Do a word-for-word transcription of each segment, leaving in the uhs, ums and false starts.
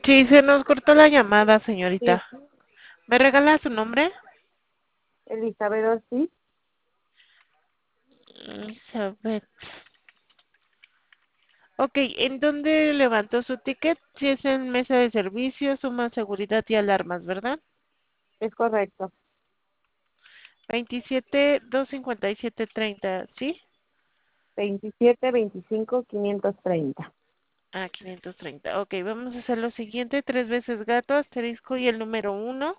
Sí, se nos cortó la llamada, Sí, señorita. ¿Me regala su nombre? Elizabeth Ortiz, Elizabeth. Ok, ¿en dónde levantó su ticket? Si es en mesa de servicio, suma seguridad y alarmas, ¿verdad? es correcto. veintisiete, doscientos cincuenta y siete, treinta, ¿sí? veintisiete veinticinco quinientos treinta. Ah, quinientos treinta. Ok, vamos a hacer lo siguiente. Tres veces gato, asterisco y el número uno.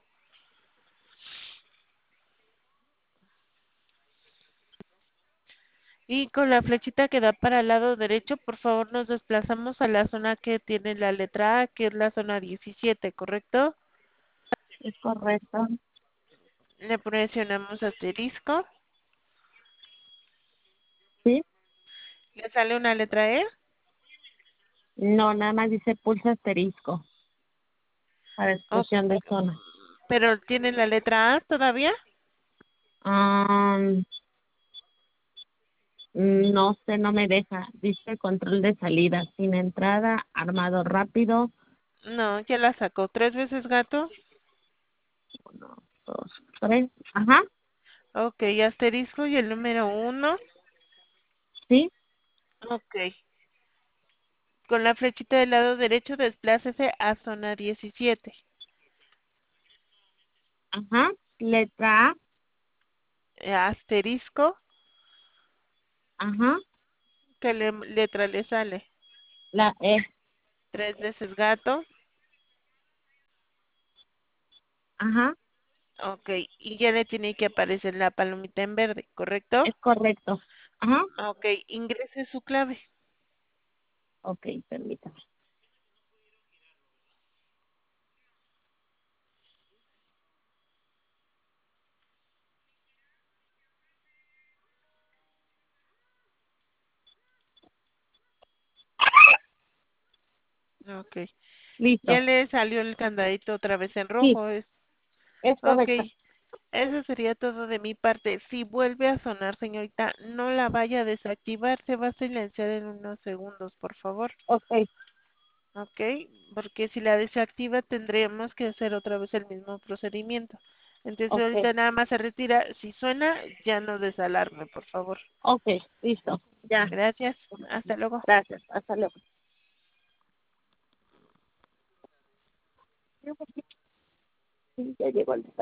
Y con la flechita que da para el lado derecho, por favor, nos desplazamos a la zona que tiene la letra A, que es la zona diecisiete, ¿correcto? Es correcto. Le presionamos asterisco. ¿Sí? ¿Le sale una letra E? No, nada más dice pulsa asterisco para Oh, exclusión de zona. pero tiene la letra A todavía. Am, no sé, no me deja. Dice control de salida, sin entrada, armado rápido. No, ya la sacó. Tres veces gato. Uno, dos, tres. Ajá, Ok, asterisco y el número uno. sí, Ok. Con la flechita del lado derecho, desplácese a zona diecisiete. ajá. Letra A, Eh, Asterisco. ajá. ¿Qué le- letra le sale? La E, Tres veces gato. ajá. Ok, y ya le tiene que aparecer la palomita en verde, ¿correcto? Es correcto. Ajá. Ok, ingrese su clave. Ok, permítame. Ok, ya Listo. le salió el candadito otra vez en Sí, rojo. Es... es Ok, correcto. eso sería todo de mi parte. Si vuelve a sonar, señorita, no la vaya a desactivar, se va a silenciar en unos segundos, por favor. Ok, Ok, porque si la desactiva tendremos que hacer otra vez el mismo procedimiento. Entonces ok, ahorita nada más se retira. Si suena, ya no desalarme, por favor. ok, listo. Ya. Gracias. Hasta luego. Gracias. Hasta luego. Sí, ya llegó el